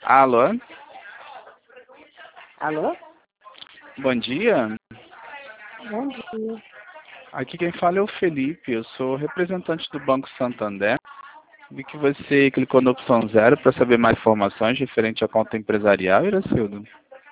Alô? Alô? Bom dia. Bom dia. Aqui quem fala é o Felipe, eu sou representante do Banco Santander. Vi que você clicou na opção 0 para saber mais informações referente à conta empresarial, Iracildo.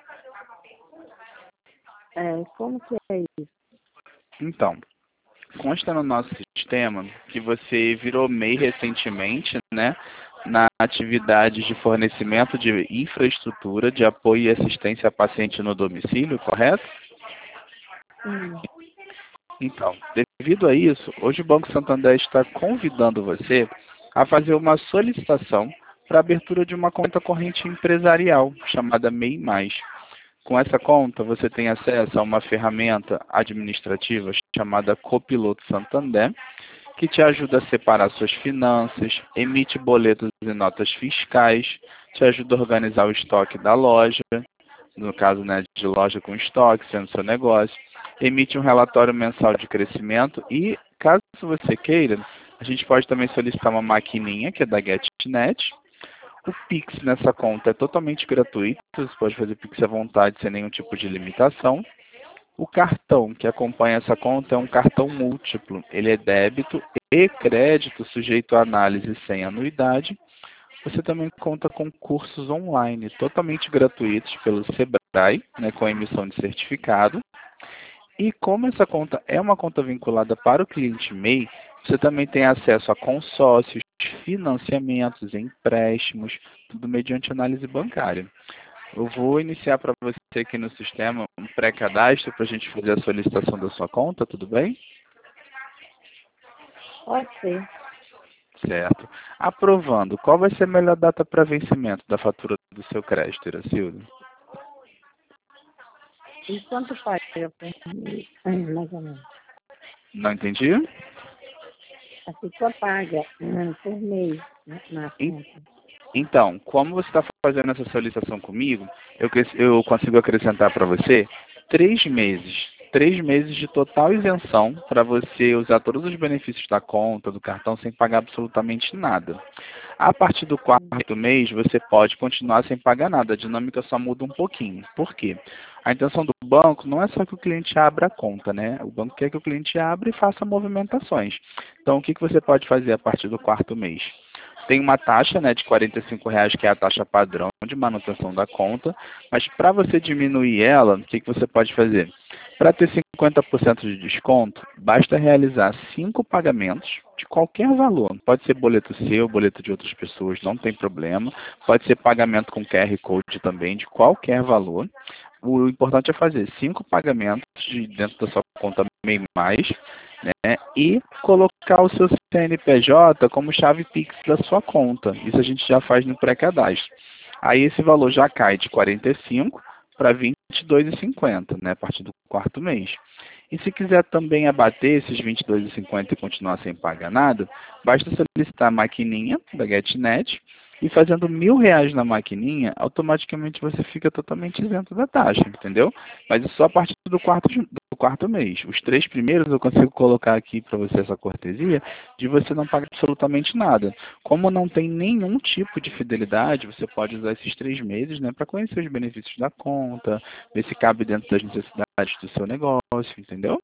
Como que é isso? Então, consta no nosso sistema que você virou MEI recentemente, né, na atividade de fornecimento de infraestrutura de apoio e assistência a paciente no domicílio, correto? Sim. Então, devido a isso, hoje o Banco Santander está convidando você a fazer uma solicitação para a abertura de uma conta corrente empresarial chamada MEI+. Com essa conta, você tem acesso a uma ferramenta administrativa chamada Copiloto Santander, que te ajuda a separar suas finanças, emite boletos e notas fiscais, te ajuda a organizar o estoque da loja, no caso, né, de loja com estoque, sendo seu negócio, emite um relatório mensal de crescimento e, caso você queira, a gente pode também solicitar uma maquininha, que é da GetNet. O Pix nessa conta é totalmente gratuito, você pode fazer Pix à vontade sem nenhum tipo de limitação. O cartão que acompanha essa conta é um cartão múltiplo, ele é débito e crédito sujeito a análise sem anuidade. Você também conta com cursos online totalmente gratuitos pelo Sebrae, né, com a emissão de certificado. E como essa conta é uma conta vinculada para o cliente MEI, você também tem acesso a consórcios, financiamentos, empréstimos, tudo mediante análise bancária. Eu vou iniciar para você aqui no sistema um pré-cadastro para a gente fazer a solicitação da sua conta, tudo bem? Pode ser. Certo. Aprovando, qual vai ser a melhor data para vencimento da fatura do seu crédito, Iracildo? E quanto paga por mês? Mais ou menos. Não entendi? Assim, quanto paga por mês, né, na En- conta? Então, como você está fazendo essa solicitação comigo, eu consigo acrescentar para você 3 meses. 3 meses de total isenção para você usar todos os benefícios da conta, do cartão, sem pagar absolutamente nada. A partir do quarto mês, você pode continuar sem pagar nada. A dinâmica só muda um pouquinho. Por quê? A intenção do banco não é só que o cliente abra a conta, né? O banco quer que o cliente abra e faça movimentações. Então, o que você pode fazer a partir do quarto mês? Tem uma taxa, né, de R$ 45, que é a taxa padrão de manutenção da conta, mas para você diminuir ela, o que você pode fazer? Para ter 50% de desconto, basta realizar 5 pagamentos de qualquer valor. Pode ser boleto seu, boleto de outras pessoas, não tem problema. Pode ser pagamento com QR Code também, de qualquer valor. O importante é fazer 5 pagamentos dentro da sua conta MEI+, né, e colocar o seu CNPJ como chave Pix da sua conta. Isso a gente já faz no pré-cadastro. Aí esse valor já cai de 45 para 22,50, né, a partir do quarto mês. E se quiser também abater esses 22,50 e continuar sem pagar nada, basta solicitar a maquininha da GetNet e fazendo R$ 1.000 na maquininha, automaticamente você fica totalmente isento da taxa, entendeu? Mas isso só a partir do quarto mês. Os 3 primeiros eu consigo colocar aqui para você essa cortesia de você não pagar absolutamente nada. Como não tem nenhum tipo de fidelidade, você pode usar esses 3 meses, né, para conhecer os benefícios da conta, ver se cabe dentro das necessidades do seu negócio, entendeu?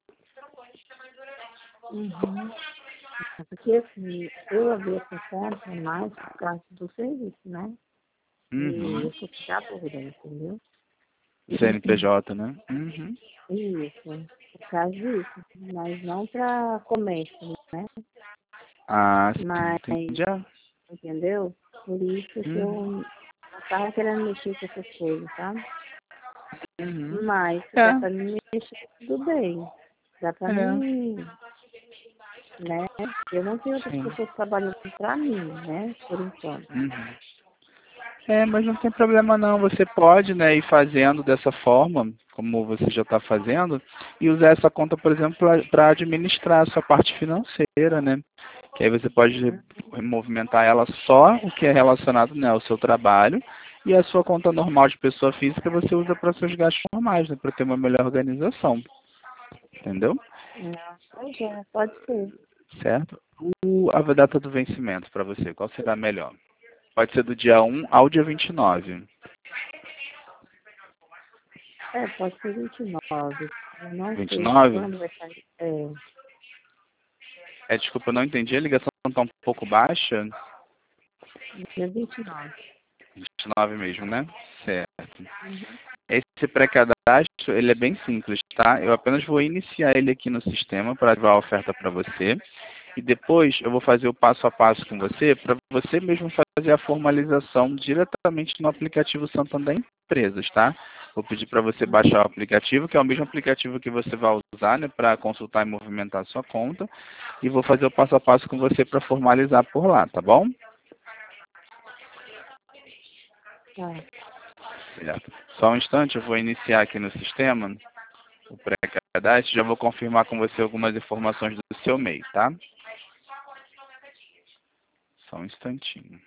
Uhum. Porque assim, eu abri essa conta mais por causa do serviço, né? E Uhum. eu tô com dúvida, entendeu? CNPJ, né? Uhum. Isso, por causa disso. Mas não para comércio, né? Ah, sim, Mas, entendi. Ah, entendeu? Por isso que uhum. eu não tava querendo mexer com essas coisas, sabe? Uhum. Mas se É, dá pra mim mexer, tudo bem. Dá pra é, mim, né? Eu não tenho outras sim. pessoas trabalhando pra mim, né? Por enquanto. Uhum. É, mas não tem problema não. Você pode, né, ir fazendo dessa forma, como você já está fazendo, e usar essa conta, por exemplo, para administrar a sua parte financeira, né? Que aí você pode movimentar ela só o que é relacionado, né, ao seu trabalho, e a sua conta normal de pessoa física você usa para seus gastos normais, né, para ter uma melhor organização. Entendeu? Pois é, pode ser. Certo? A data do vencimento para você, qual será melhor? Pode ser do dia 1 ao dia 29. Pode ser 29. Eu não sei 29? quando vai sair. Desculpa, eu não entendi. A ligação está um pouco baixa. Dia 29. 29 mesmo, né? Certo. Uhum. Esse pré-cadastro, ele é bem simples, tá? Eu apenas vou iniciar ele aqui no sistema para ativar a oferta para você. E depois eu vou fazer o passo a passo com você, para você mesmo fazer a formalização diretamente no aplicativo Santander Empresas, tá? Vou pedir para você baixar o aplicativo, que é o mesmo aplicativo que você vai usar, né, para consultar e movimentar a sua conta. E vou fazer o passo a passo com você para formalizar por lá, tá bom? Tá. Certo. Só um instante, eu vou iniciar aqui no sistema o pré-cadastro. Já vou confirmar com você algumas informações do seu MEI, tá? Só um instantinho.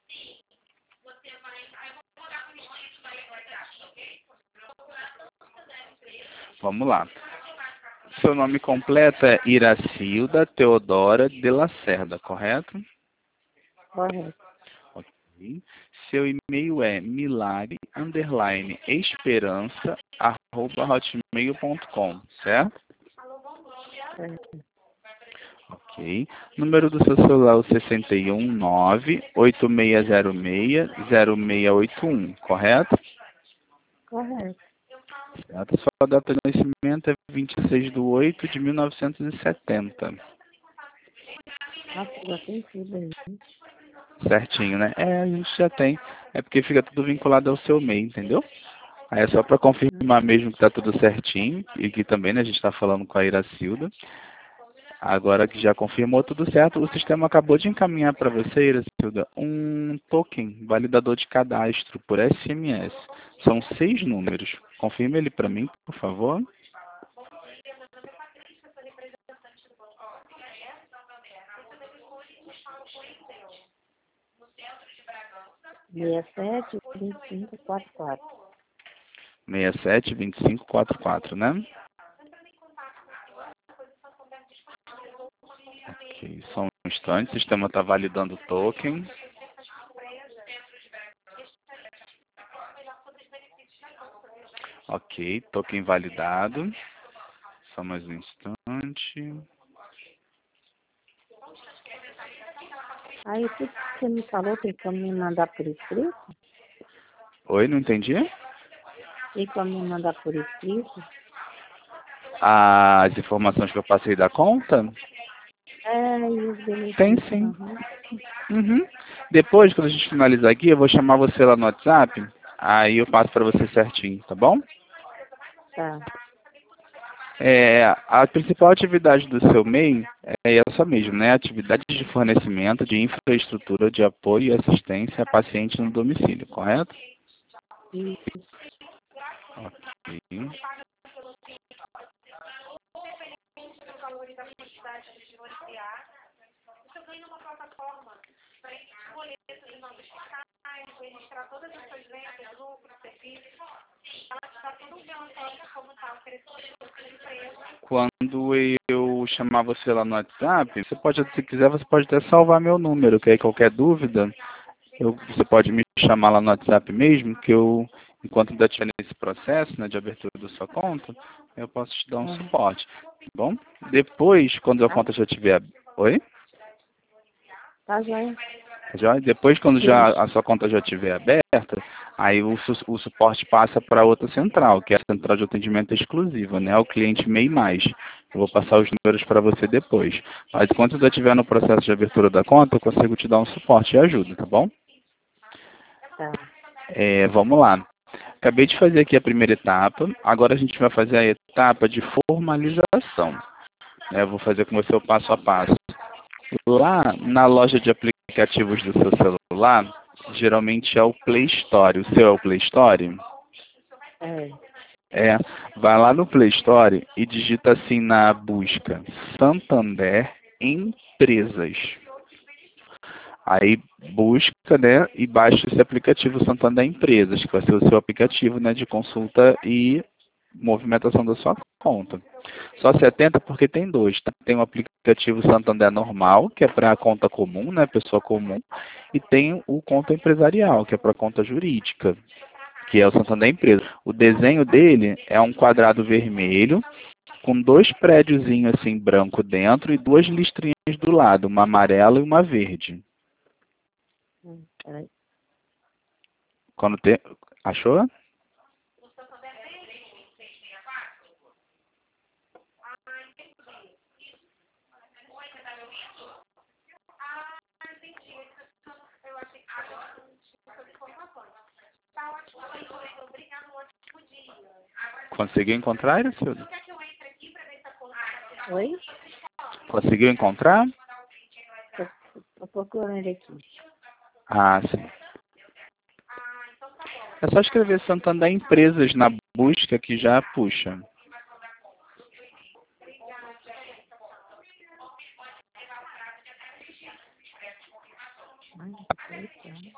Vamos lá. Seu nome completo é Iracilda Teodora de Lacerda, correto? Correto. Ok. Seu e-mail é milagre_esperança@hotmail.com, certo? Ok. Número do seu celular é o 619-8606-0681, correto? Correto. Certo. Sua data de nascimento é 26/8/1970. Nossa, já tem tudo aí. Certinho, né? A gente já tem. É porque fica tudo vinculado ao seu MEI, entendeu? Aí é só para confirmar mesmo que está tudo certinho e que também, né, a gente está falando com a Iracilda. Agora que já confirmou tudo certo, o sistema acabou de encaminhar para você, Iracilda, um token validador de cadastro por SMS. São 6 números. Confirme ele para mim, por favor. 672544. 672544, né? Ok, só um instante, o sistema está validando o token. Ok, token validado. Só mais um instante. Aí tudo que você me falou tem como me mandar por escrito? Oi, não entendi? Tem como me mandar por escrito? As informações que eu passei da conta? E os Tem benefícios. sim. Uhum. Uhum. Depois, quando a gente finalizar aqui, eu vou chamar você lá no WhatsApp. Aí eu passo para você certinho, tá bom? Tá. A principal atividade do seu MEI é essa mesmo, né? Atividades de fornecimento de infraestrutura de apoio e assistência a paciente no domicílio, correto? Isso. Ok. Quando eu chamar você lá no WhatsApp, você pode, se quiser, você pode até salvar meu número, que aí qualquer dúvida, você pode me chamar lá no WhatsApp mesmo, que eu, enquanto ainda estiver nesse processo, né, de abertura da sua conta, eu posso te dar um suporte, tá bom? Depois, quando a conta já tiver... Oi? Tá, joia. Já, depois, quando já a sua conta já estiver aberta, aí o suporte passa para outra central, que é a central de atendimento exclusiva, né? O cliente MEI+. Eu vou passar os números para você depois. Mas enquanto ainda estiver no processo de abertura da conta, eu consigo te dar um suporte e ajuda, tá bom? Tá. Vamos lá. Acabei de fazer aqui a primeira etapa. Agora a gente vai fazer a etapa de formalização. Eu vou fazer com você o passo a passo. Lá na loja de aplicativos do seu celular, geralmente é o Play Store. O seu é o Play Store? Vai lá no Play Store e digita assim na busca Santander Empresas. Aí busca, né, e baixa esse aplicativo Santander Empresas, que vai ser o seu aplicativo, né, de consulta e movimentação da sua conta. Só 70 porque tem dois, tá? Tem o aplicativo Santander normal, que é para a conta comum, né, pessoa comum, e tem o conta empresarial, que é para a conta jurídica, que é o Santander Empresa. O desenho dele é um quadrado vermelho, com dois prédiozinhos assim branco dentro e duas listrinhas do lado, uma amarela e uma verde. Peraí. Quando tem... Achou? Conseguiu encontrar, Iracilda? Oi? Conseguiu encontrar? Tô procurando ele aqui. Ah, sim. É só escrever Santander Empresas na busca que já puxa. Ai, que coisa.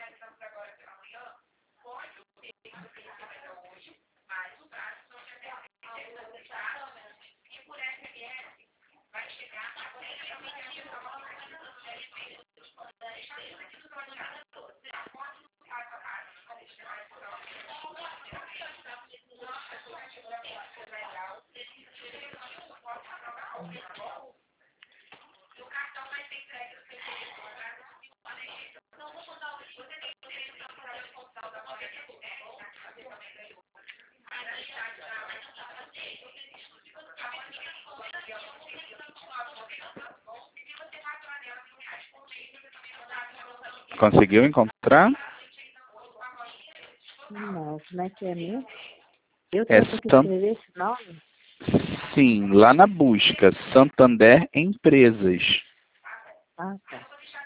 Conseguiu encontrar? Não, como é que é mesmo? Eu É tenho que escrever esse nome? Sim, lá na busca, Santander Empresas. Ah, tá.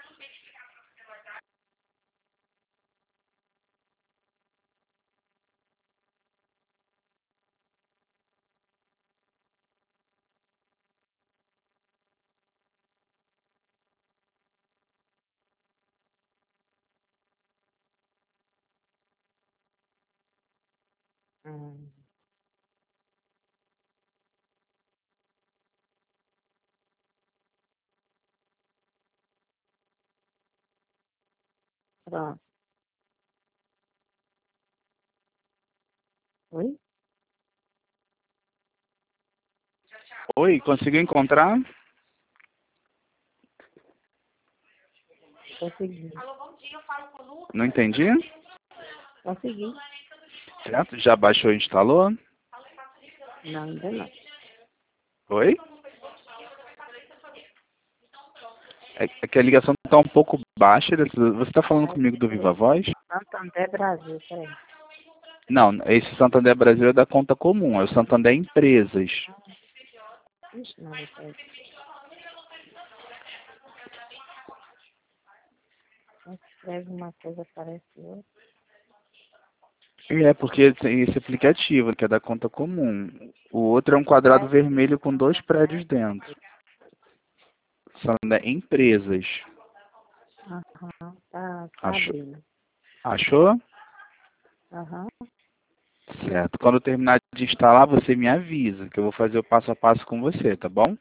Hum. Pronto. Oi? Oi, conseguiu encontrar? Consegui. Não entendi? Consegui. Certo? Já baixou e instalou? Não, ainda não. Oi? É que a ligação está um pouco baixa. Você está falando comigo do Viva Voz? Santander Brasil, peraí. Não, esse Santander Brasil é da conta comum, é o Santander Empresas. Ixi, não, peraí. Escreve uma coisa, parece outra. É, porque tem esse aplicativo, que é da conta comum. O outro é um quadrado vermelho com dois prédios dentro. Santander Empresas. Aham, tá Achou? abrindo. Achou? Aham. Certo. Quando eu terminar de instalar, você me avisa, que eu vou fazer o passo a passo com você, tá bom?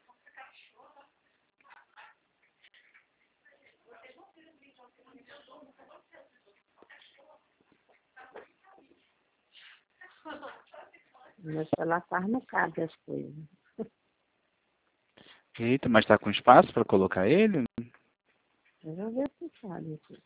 Meu celular quase não cabe as coisas. Eita, mas tá com espaço para colocar ele? Eu vou ver se sabe aqui.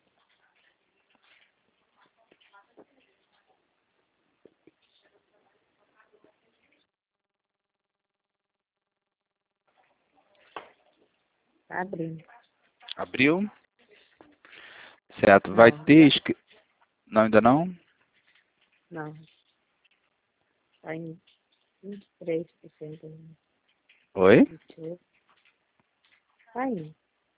Tá abrindo. Abriu? Certo. Vai Não, ter... Não, ainda não? não. Tá em 23% ainda. Oi? 28%. Tá aí.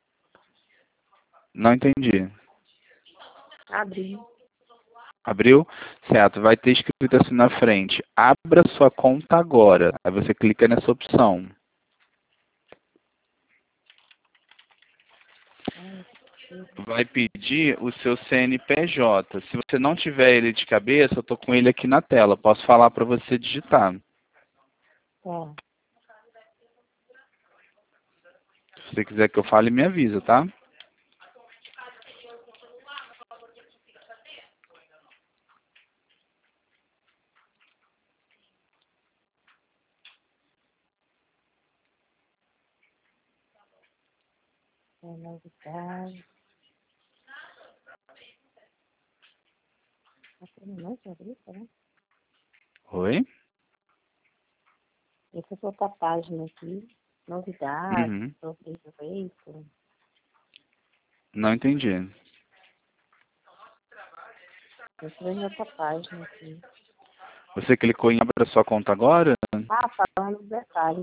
Não entendi. Tá abrindo. Abriu? Certo. Vai ter escrito assim na frente. Abra sua conta agora. Aí você clica nessa opção. Ai, vai pedir o seu CNPJ. Se você não tiver ele de cabeça, eu estou com ele aqui na tela. Posso falar para você digitar. Tá. Se você quiser que eu fale, me avisa, tá? É novidade. Tá terminando de abrir, tá, né? Oi? Essa é outra página aqui. Novidades Uhum. sobre o veículo. Não entendi. Essa é outra página aqui. Você clicou em abra sua conta agora? Ah, falando dos detalhes.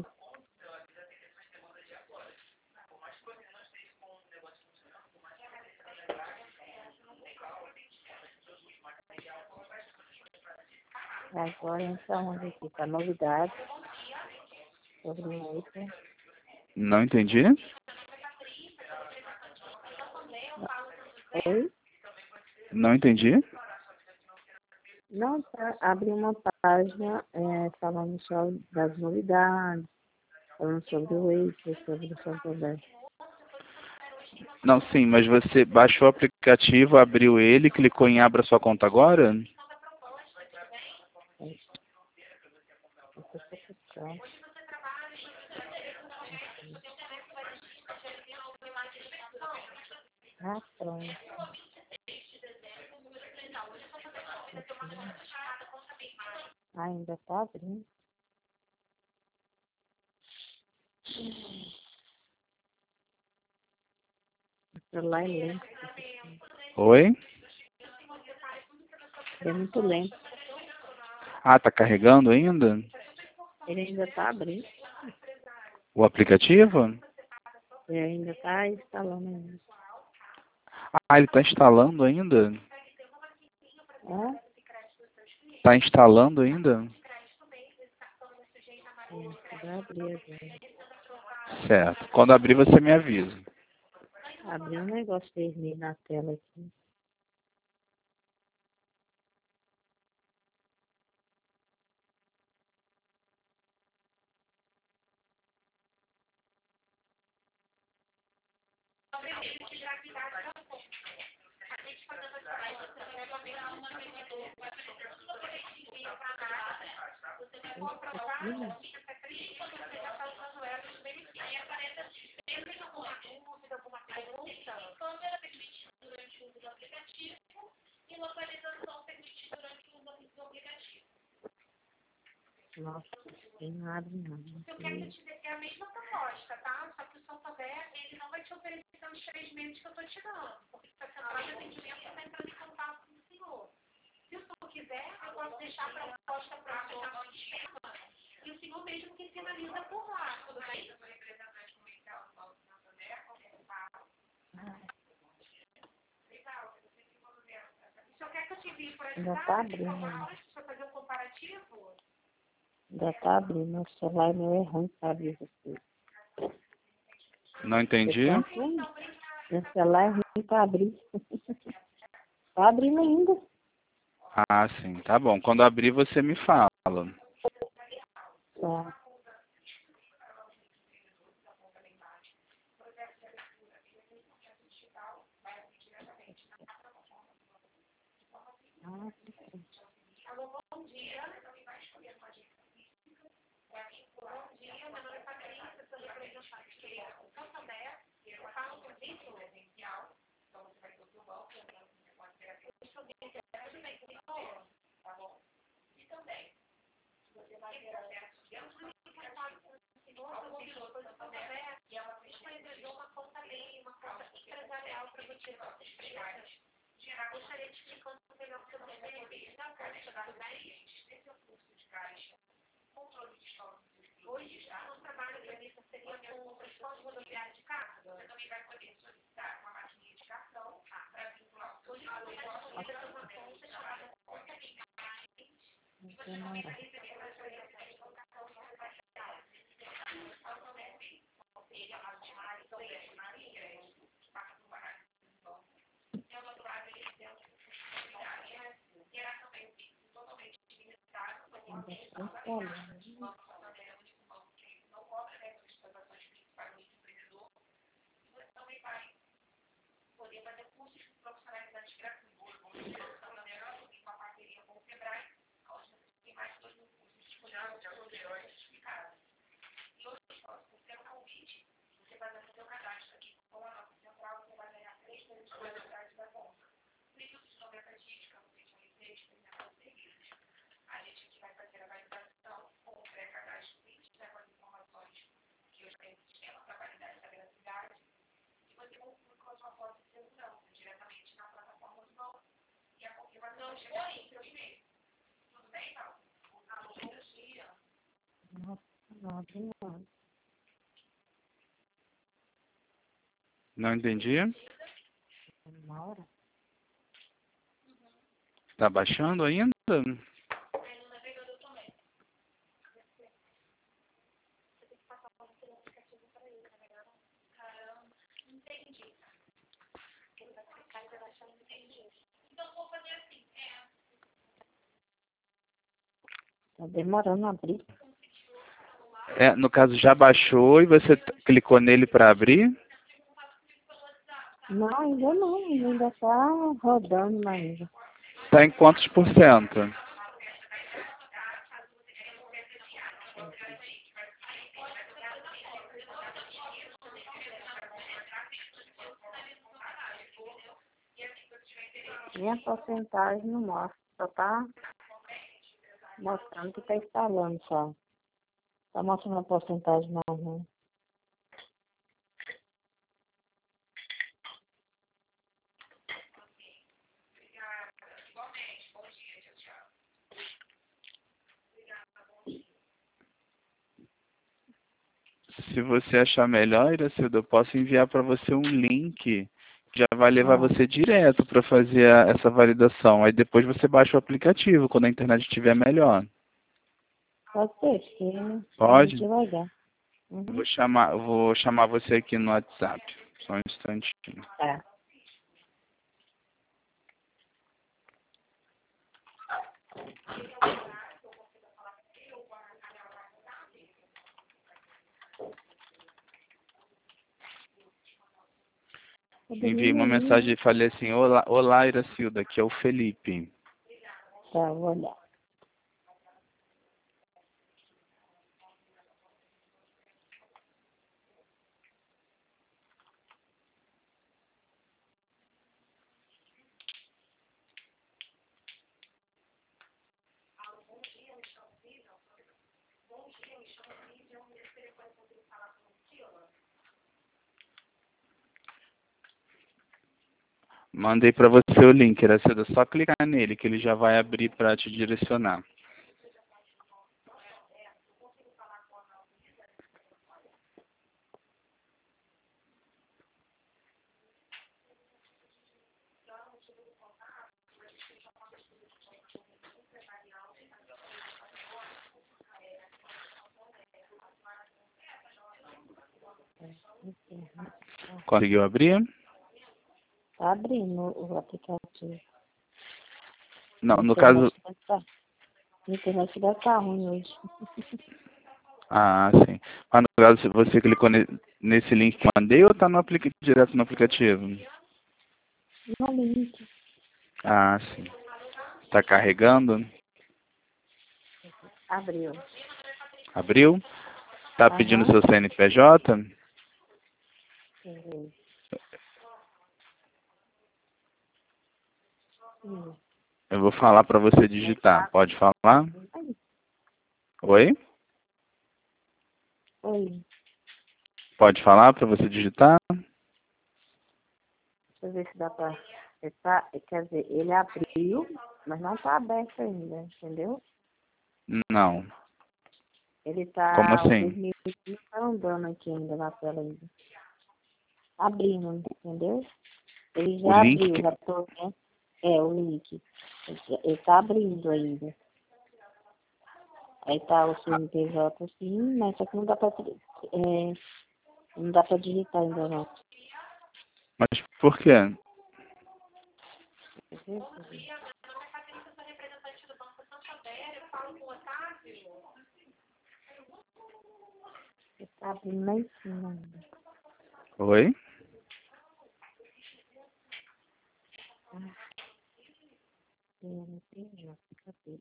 Agora então, onde aqui tá novidades sobre o veículo. Não entendi. Oi? Não entendi. Não, tá, abri uma página falando só das novidades, falando sobre o veículo, sobre o Santander. Não, sim, mas você baixou o aplicativo, abriu ele, clicou em abra sua conta agora? Essa posição. Ah, pronto. Ainda tá abrindo. O celular é lento. Oi? Ele é muito lento. Ah, tá carregando ainda? Ele ainda tá abrindo. O aplicativo? Ele ainda tá instalando ainda. Ah, ele está instalando ainda? É? Está instalando ainda? Vai abrir agora. Certo. Quando abrir, você me avisa. Abriu um negócio vermelho na tela aqui. Nossa, não abre não. Eu quero te dizer que é a mesma proposta, tá? Só que o Santander, ele não vai te oferecer os 3 meses que eu estou te dando, porque a central de atendimento está entrando em contato com o senhor. Se o senhor quiser, eu posso deixar a proposta para o senhor no sistema e o senhor mesmo que finaliza por lá, tudo bem? Eu sou representante comercial do Santander, legal. O senhor quer que eu te envie por Ainda WhatsApp? tá abrindo. Para o senhor fazer um comparativo? Ainda tá abrindo. Meu celular meu é ruim pra abrir essas coisas. Não entendi. Meu celular é ruim pra abrir. Tá abrindo ainda. Ah, sim. Tá bom. Quando abrir, você me fala. Tá. Ah, Bom dia, meu nome é Patrícia, sou representante do Santander. Eu falo com isso presencial, então você vai ter o banco, tudo bem comigo? Tá bom? E também, você vai ter acesso dentro do mercado com o senhor, o piloto do Santander, e ela disponibilizou uma conta MEI, uma conta empresarial para você gerar. Gostaria de explicar melhor o seu serviço na caixa da cliente, esse é o fluxo de caixa, controle de estoque. Hoje, o trabalho da lista seria com o transporte rodoviário de carga. Você também vai poder solicitar uma maquininha de cartão para vincular o seu dinheiro. Hoje, você vai fazer uma conta chamada conta cliente. E você também vai receber a transferência de um cartão de repatriado. Então, é assim, seria a Maria, crédito, passa do barato. Poder fazer cursos profissionalizantes gratuitos, com a parceria com o Sebrae, onde você tem mais de 2.000 cursos disponíveis de alunos explicados. E hoje, por ser um convite, você vai fazer o seu cadastro aqui com a nossa central, você vai ganhar 3 meses de validade da conta. Período de 90 dias para você conhecer e experimentar os serviços. A gente aqui vai fazer a validação com o pré-cadastro print, com as informações que eu já tenho no sistema para validar essa veracidade. E você conclui com a sua foto de segurança diretamente na plataforma do banco. E a confirmação chega no seu e-mail. Tudo bem, Paulo? Alô, bom dia. Não entendi. Uma hora? Tá baixando ainda? Aí no navegador também. Você tem que passar o aplicativo para ele, navegador. Caramba, entendi. Ele vai clicar e vai baixar, não entendi. Então, vou fazer assim, Tá demorando a abrir. No caso, já baixou e você clicou nele para abrir? Não, ainda não. Ainda tá rodando ainda. Está em quantos por cento? Minha porcentagem não mostra. Só tá mostrando que tá instalando só. Tá mostrando a porcentagem não. Se você achar melhor, Iracilda, eu posso enviar para você um link. Já vai levar você direto para fazer essa validação. Aí depois você baixa o aplicativo, quando a internet estiver melhor. Pode ser, porque Pode? devagar. Vou chamar você aqui no WhatsApp. Só um instantinho. Tá. Enviei uma mensagem e falei assim, olá Iracilda, aqui é o Felipe. Tá, vou olhar. Mandei para você o link, Iracilda, só clicar nele que ele já vai abrir para te direcionar. Conseguiu abrir? Tá abrindo o aplicativo. Não, no caso... A internet deve estar ruim hoje. Ah, sim. Mas no caso, se você clicou nesse link que eu mandei ou está direto no aplicativo? No link. Ah, sim. Está carregando? Abriu. Abriu? Está pedindo seu CNPJ? Sim. Eu vou falar para você digitar. Pode falar? Oi? Oi. Pode falar para você digitar? Deixa eu ver se dá pra... Quer dizer, ele abriu, mas não tá aberto ainda, entendeu? Não. Ele tá... Como assim? O 2020 tá andando aqui ainda na tela ainda. Abrindo, entendeu? Ele já abriu, já tô vendo. O link. Ele tá abrindo ainda. Aí tá o CNPJ assim, mas só que não dá pra digitar ainda não. Mas por quê? Você tá abrindo lá em cima ainda. Oi? Eu não entendi a cabelo.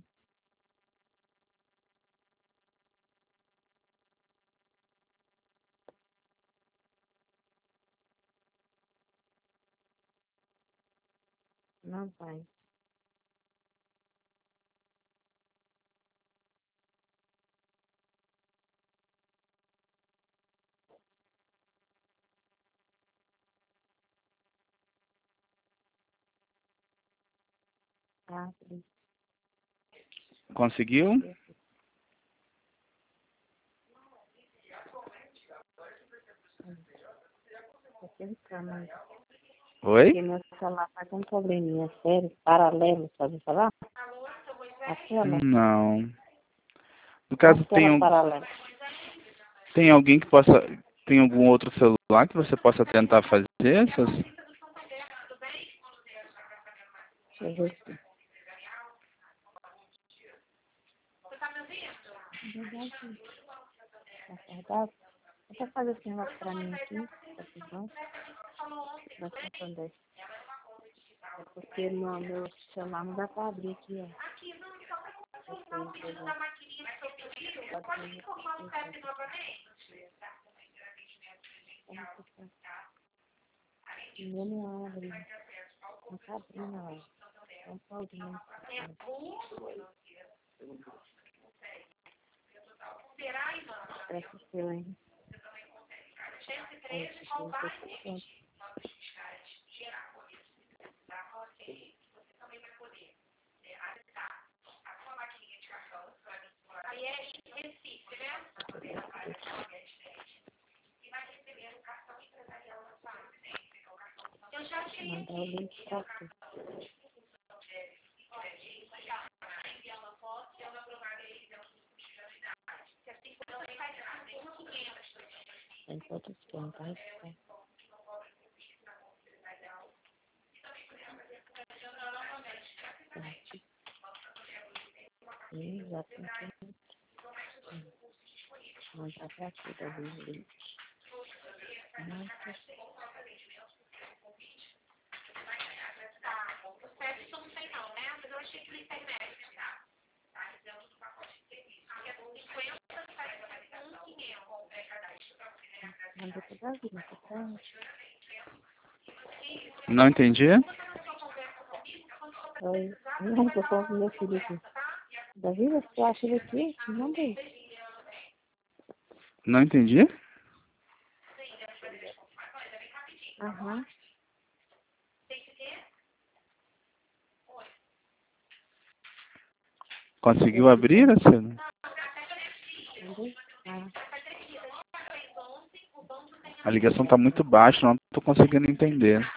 Não vai. Abre. Conseguiu? Tô tentando ainda. Oi? Porque meu celular tá com um probleminha sério, paralelo, sabe falar? A tela? Não. No A caso, tela paralela. tem alguém que possa... Tem algum outro celular que você possa tentar fazer essas? Deixa eu ver aqui. Verdade. Tá acordado? Deixa eu fazer esse negócio pra mim aqui. Tá tudo bom? Vai se entender. É porque no meu celular não dá pra abrir aqui, ó. Ninguém não abre. Não tá abrindo, ó. Não pode, não. Presta o seu, hein? Aí, mandar o link pra tu. Tem todos os pontos, tá? Exatamente. Mandar pra tu, tá vendo o link? Nossa. Mandei pro Davi, não tá certo? Não entendi? Oi. Não, tô falando com meu filho aqui. Davi, você acha ele aqui? Mandei. Não entendi? Aham. Conseguiu abrir, Luciano? Mandei? Ah. A ligação está muito baixa, não estou conseguindo entender.